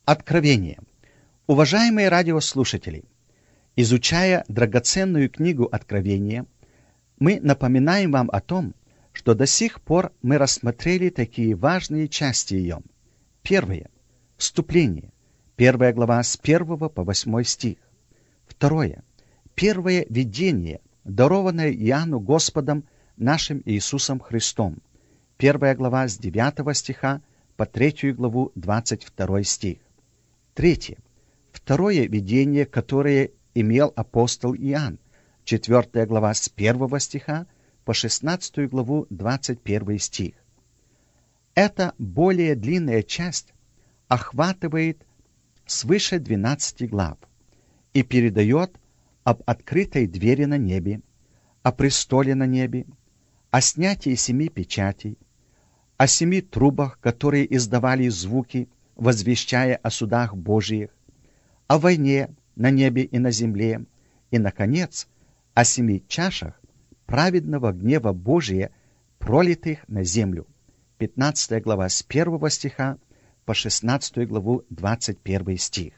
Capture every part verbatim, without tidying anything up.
Откровение. Уважаемые радиослушатели, изучая драгоценную книгу Откровения, мы напоминаем вам о том, что до сих пор мы рассмотрели такие важные части ее. Первое. Вступление. Первая глава с первого по восьмой стих. Второе. Первое видение, дарованное Иоанну Господом нашим Иисусом Христом. Первая глава с девятого стиха по третью главу двадцать второй стих. Третье. Второе видение, которое имел апостол Иоанн. Четвертая глава с первого стиха по шестнадцатую главу двадцать первый стих. Эта более длинная часть охватывает свыше двенадцати глав и передает об открытой двери на небе, о престоле на небе, о снятии семи печатей, о семи трубах, которые издавали звуки, возвещая о судах Божиих, о войне на небе и на земле, и, наконец, о семи чашах праведного гнева Божия, пролитых на землю. пятнадцатая глава с первого стиха по шестнадцатую главу двадцать первый стих.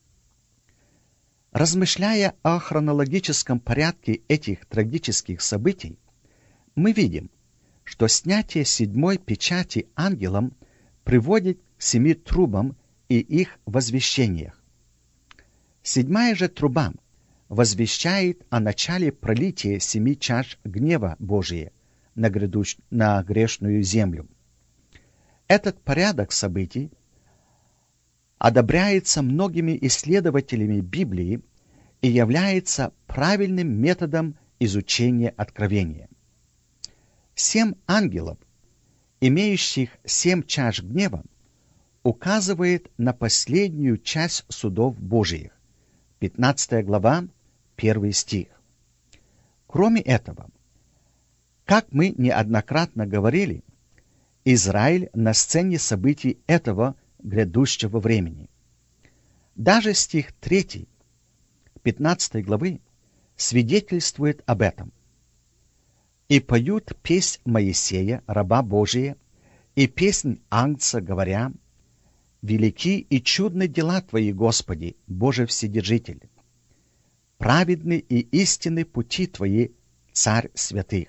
Размышляя о хронологическом порядке этих трагических событий, мы видим, что снятие седьмой печати ангелом приводит к семи трубам и их возвещениях. Седьмая же труба возвещает о начале пролития семи чаш гнева Божия на, грядущ... на грешную землю. Этот порядок событий одобряется многими исследователями Библии и является правильным методом изучения Откровения. Семь ангелов, имеющих семь чаш гнева, указывает на последнюю часть судов Божиих. пятнадцатая глава, первый стих. Кроме этого, как мы неоднократно говорили, Израиль на сцене событий этого грядущего времени. Даже стих третий пятнадцатой главы свидетельствует об этом. «И поют песнь Моисея, раба Божия, и песнь Агнца, говоря: велики и чудны дела Твои, Господи, Боже Вседержитель. Праведны и истинны пути Твои, Царь святых».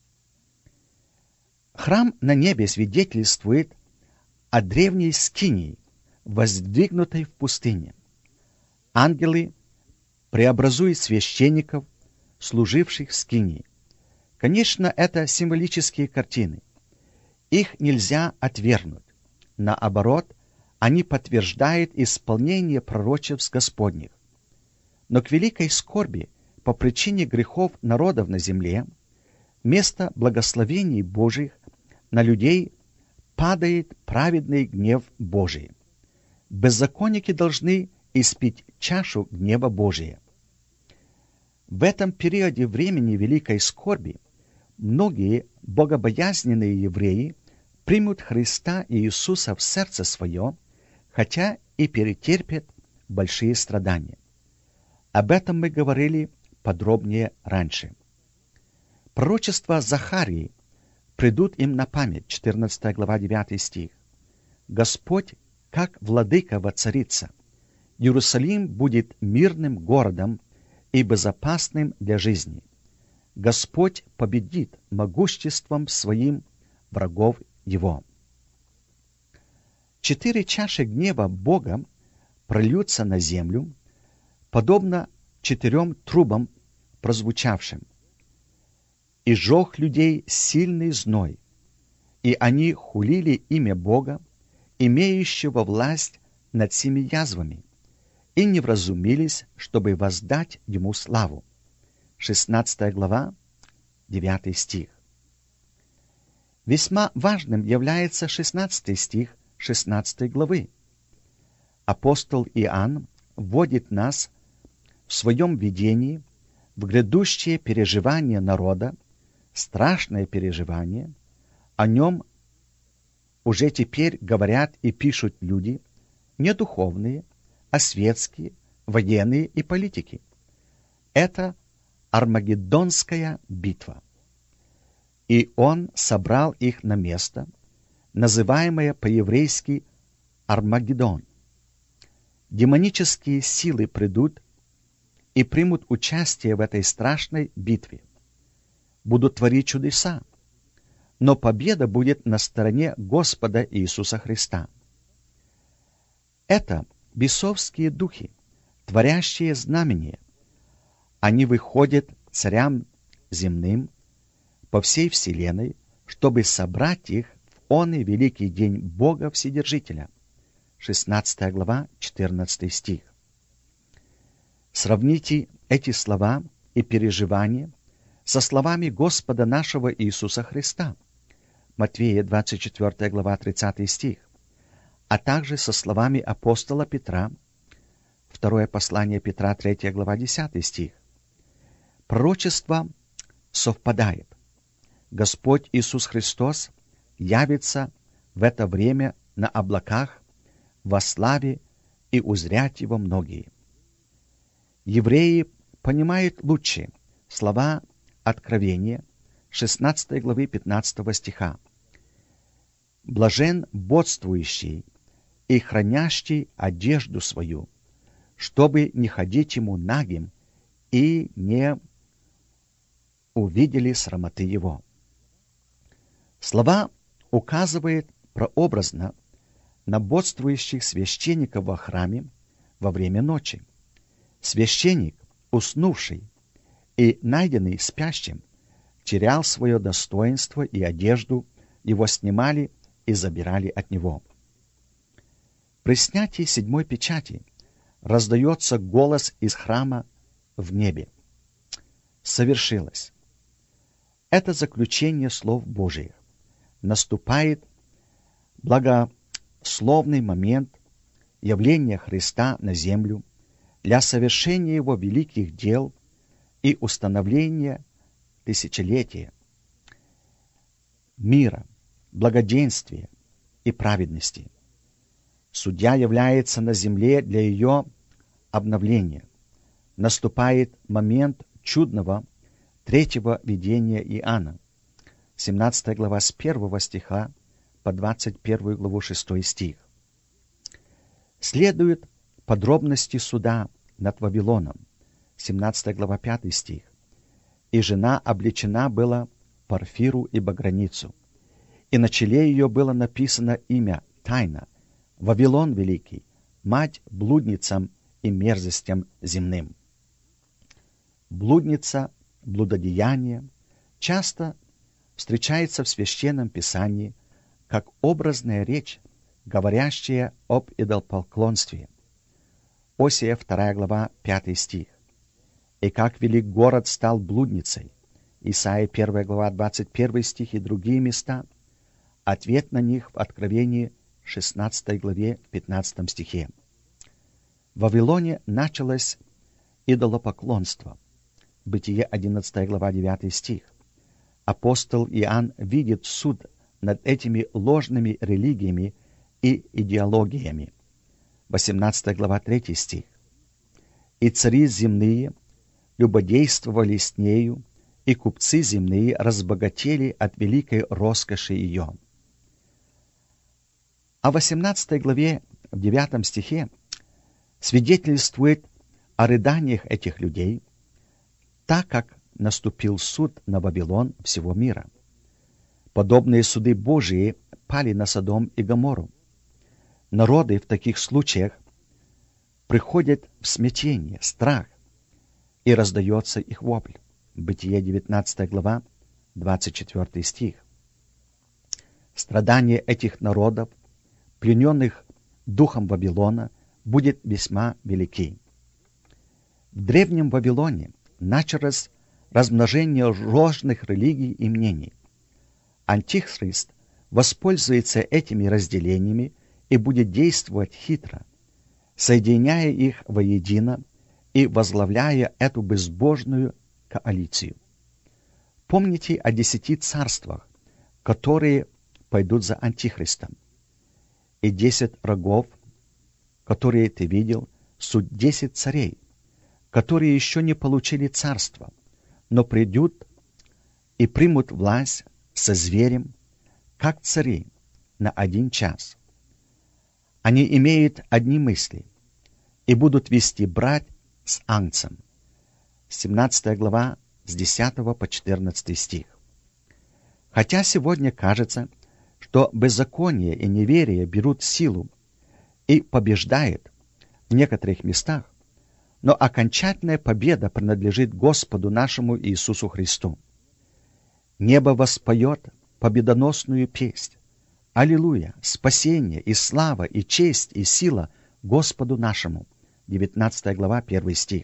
Храм на небе свидетельствует о древней скинии, воздвигнутой в пустыне. Ангелы преобразуют священников, служивших в скинии. Конечно, это символические картины. Их нельзя отвергнуть. Наоборот, они подтверждают исполнение пророчеств Господних. Но к великой скорби по причине грехов народов на земле, вместо благословений Божьих на людей падает праведный гнев Божий. Беззаконники должны испить чашу гнева Божия. В этом периоде времени великой скорби многие богобоязненные евреи примут Христа и Иисуса в сердце свое, хотя и перетерпят большие страдания. Об этом мы говорили подробнее раньше. Пророчества Захарии придут им на память, четырнадцатая глава, девятый стих. «Господь, как владыка, воцарится. Иерусалим будет мирным городом и безопасным для жизни. Господь победит могуществом своим врагов его». Четыре чаши гнева Бога прольются на землю, подобно четырем трубам прозвучавшим. «И жёг людей сильный зной, и они хулили имя Бога, имеющего власть над семи язвами, и не вразумились, чтобы воздать ему славу». шестнадцатая глава, девятый стих. Весьма важным является шестнадцатый стих шестнадцатой главы. Апостол Иоанн вводит нас в своем видении в грядущее переживание народа, страшное переживание. О нем уже теперь говорят и пишут люди не духовные, а светские, военные и политики. Это Армагеддонская битва. И он собрал их на место, называемое по-еврейски Армагеддон. демонические силы придут и примут участие в этой страшной битве, будут творить чудеса, но победа будет на стороне Господа Иисуса Христа. Это бесовские духи, творящие знамения. Они выходят к царям земным по всей вселенной, чтобы собрать их в оный великий день Бога Вседержителя. шестнадцатая глава, четырнадцатый стих. Сравните эти слова и переживания со словами Господа нашего Иисуса Христа, Матфея двадцать четвёртая глава, тридцатый стих, а также со словами апостола Петра, второе послание Петра, третья глава, десятый стих. Пророчество совпадает. Господь Иисус Христос явится в это время на облаках во славе, и узрят его многие. Евреи понимают лучше слова Откровения шестнадцатой главы пятнадцатого стиха. «Блажен бодствующий и хранящий одежду свою, чтобы не ходить ему нагим и не увидели срамоты его». Слова указывают прообразно на бодствующих священников во храме во время ночи. Священник, уснувший и найденный спящим, терял свое достоинство, и одежду его снимали и забирали от него. При снятии седьмой печати раздается голос из храма в небе. Совершилось. Это заключение слов Божиих. Наступает благословный момент явления Христа на землю для совершения его великих дел и установления тысячелетия мира, благоденствия и праведности. Судья является на земле для ее обновления. Наступает момент чудного третьего видения Иоанна, семнадцатая глава с первого стиха по двадцать первую главу шестой стих. Следуют подробности суда над Вавилоном, семнадцатая глава пятый стих. «И жена облечена была порфиру и баграницу, и на челе ее было написано имя тайна, Вавилон Великий, мать блудницам и мерзостям земным». Блудница, блудодеяние часто встречается в Священном Писании как образная речь, говорящая об идолопоклонстве. Осия вторая глава, пятый стих. «И как велик город стал блудницей». Исайя первая глава, двадцать первый стих и другие места. Ответ на них в Откровении шестнадцатой главе, пятнадцатом стихе. В Вавилоне началось идолопоклонство. Бытие одиннадцатая глава, девятый стих. Апостол Иоанн видит суд над этими ложными религиями и идеологиями. восемнадцатая глава, третий стих. «И цари земные любодействовали с нею, и купцы земные разбогатели от великой роскоши ее». А в восемнадцатой главе, в девятом стихе, свидетельствует о рыданиях этих людей, так как наступил суд на Вавилон всего мира. Подобные суды Божии пали на Содом и Гоморру. Народы в таких случаях приходят в смятение, страх, и раздается их вопль. Бытие девятнадцатая глава, двадцать четвёртый стих. Страдания этих народов, плененных духом Вавилона, будет весьма велики. В древнем Вавилоне началось размножение ложных религий и мнений. Антихрист воспользуется этими разделениями и будет действовать хитро, соединяя их воедино и возглавляя эту безбожную коалицию. Помните о десяти царствах, которые пойдут за Антихристом. И десять рогов, которые ты видел, суть десять царей, которые еще не получили царство, но придут и примут власть со зверем, как цари, на один час. Они имеют одни мысли. и будут вести брать с ангцем. семнадцатая глава, с десятого по четырнадцатый стих. Хотя сегодня кажется, что беззаконие и неверие берут силу и побеждает в некоторых местах, но окончательная победа принадлежит Господу нашему Иисусу Христу. Небо воспоет победоносную песнь. Аллилуйя! Спасение и слава, и честь, и сила Господу нашему. девятнадцатая глава, первый стих.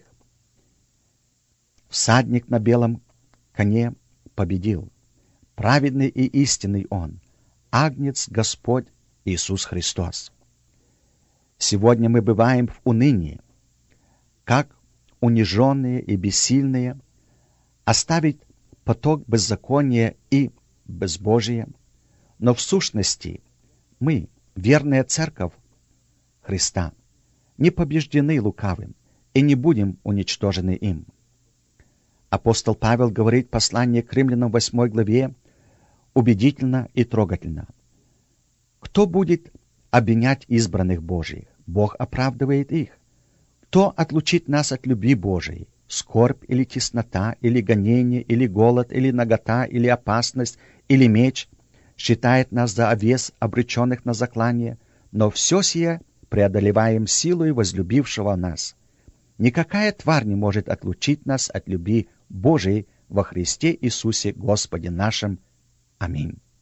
Всадник на белом коне победил. Праведный и истинный Он, Агнец Господь Иисус Христос. Сегодня мы бываем в унынии, как униженные и бессильные, оставить поток беззакония и безбожия, но в сущности мы, верная церковь Христа, не побеждены лукавым и не будем уничтожены им. Апостол Павел говорит в послании к Римлянам в восьмой главе убедительно и трогательно. Кто будет обвинять избранных Божьих? Бог оправдывает их. Кто отлучит нас от любви Божией? Скорбь или теснота, или гонение, или голод, или нагота, или опасность, или меч считает нас за овец, обреченных на заклание, но все сие преодолеваем силой возлюбившего нас. Никакая тварь не может отлучить нас от любви Божией во Христе Иисусе Господе нашим. Аминь.